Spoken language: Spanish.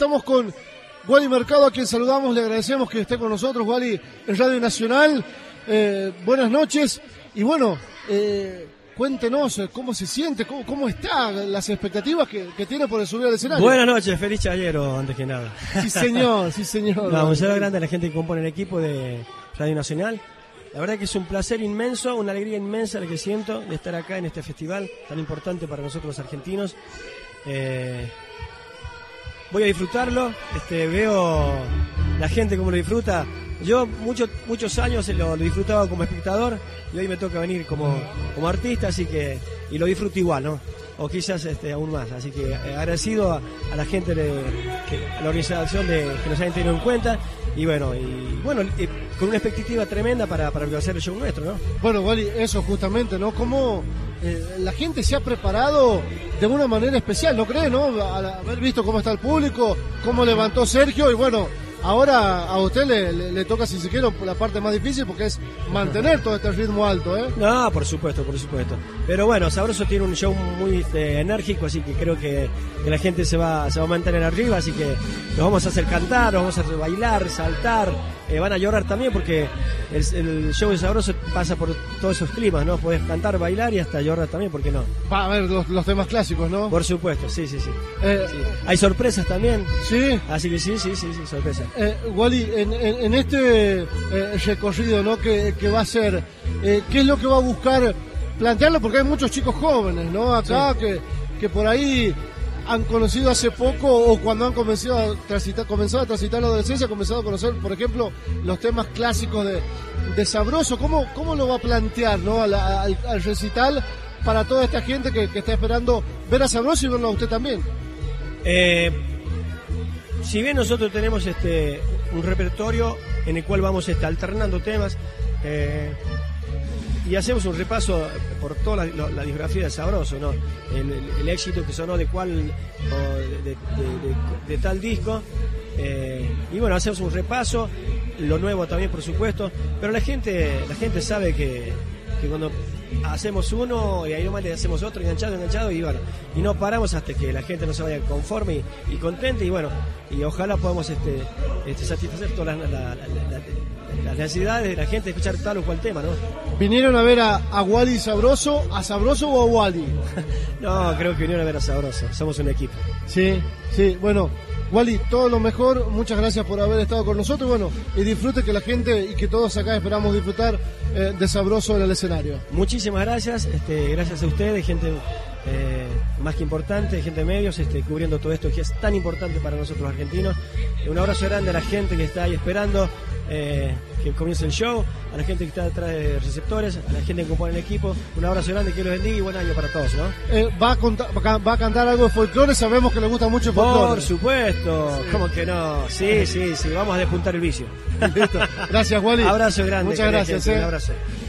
Estamos con Wally Mercado, a quien saludamos, le agradecemos que esté con nosotros, Wally, en Radio Nacional. Buenas noches. Y bueno, cuéntenos cómo se siente, cómo están las expectativas que tiene por subir al escenario. Buenas noches, feliz chayero, antes que nada. Sí, señor, sí, señor. No, un saludo grande a la gente que compone el equipo de Radio Nacional. La verdad que es un placer inmenso, una alegría inmensa la que siento de estar acá en este festival tan importante para nosotros los argentinos. Voy a disfrutarlo, veo la gente cómo lo disfruta. Yo muchos años lo disfrutaba como espectador y hoy me toca venir como artista, así que y lo disfruto igual, ¿no? O quizás aún más, así que agradecido a la gente a la organización que nos hayan tenido en cuenta y bueno, con una expectativa tremenda para hacer el show nuestro, ¿no? Bueno, Wally, eso justamente, ¿no? Cómo la gente se ha preparado de una manera especial, ¿no cree, no? Al haber visto cómo está el público, cómo levantó Sergio y bueno, ahora a usted le toca, si se quiere, la parte más difícil porque es mantener todo este ritmo alto, ¿eh? No, por supuesto. Pero bueno, Sabroso tiene un show muy enérgico, así que creo que la gente se va a mantener arriba, así que los vamos a hacer cantar, los vamos a hacer bailar, saltar, van a llorar también porque el show de Sabroso pasa por todos esos climas, ¿no? Puedes cantar, bailar y hasta llorar también, ¿por qué no? Va a ver los temas clásicos, ¿no? Por supuesto, sí. Sí. Hay sorpresas también. Sí. Así que sí, sorpresas. Wally, en este recorrido, ¿no? que va a ser, ¿qué es lo que va a buscar plantearlo? Porque hay muchos chicos jóvenes, ¿no? Acá sí. que por ahí han conocido hace poco o cuando han comenzado a transitar la adolescencia, comenzado a conocer, por ejemplo, los temas clásicos de Sabroso. ¿Cómo lo va a plantear, ¿no? al recital para toda esta gente que está esperando ver a Sabroso y verlo a usted también? Si bien nosotros tenemos un repertorio en el cual vamos alternando temas y hacemos un repaso por toda la discografía de Sabroso, ¿no? El éxito que sonó de tal disco, y bueno, hacemos un repaso, lo nuevo también por supuesto, pero la gente sabe que cuando hacemos uno y ahí nomás le hacemos otro, enganchado y bueno, y no paramos hasta que la gente no se vaya conforme y contenta y bueno, y ojalá podamos satisfacer todas las necesidades de la gente de escuchar tal o cual tema, ¿no? ¿Vinieron a ver a Wally Sabroso, a Sabroso o a Wally? No, creo que vinieron a ver a Sabroso, somos un equipo. Sí, bueno, Wally, todo lo mejor, muchas gracias por haber estado con nosotros, bueno, y disfrute que la gente y que todos acá esperamos disfrutar de Sabroso en el escenario. Muchísimas gracias, gracias a ustedes, gente más que importante, gente de medios, cubriendo todo esto que es tan importante para nosotros los argentinos. Un abrazo grande a la gente que está ahí esperando que comience el show, a la gente que está detrás de receptores, a la gente que compone el equipo. Un abrazo grande, que los bendiga y buen año para todos, ¿no? ¿Va a cantar algo de folclore? Sabemos que le gusta mucho el folclore. Por supuesto, sí. ¿Cómo que no? Sí, vamos a despuntar el vicio. Listo. Gracias, Wally. Abrazo grande. Muchas gracias. Un abrazo.